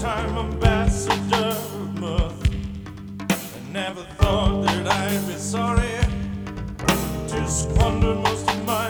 lifetime ambassador of mirth. I never thought that I'd be sorry to squander most of my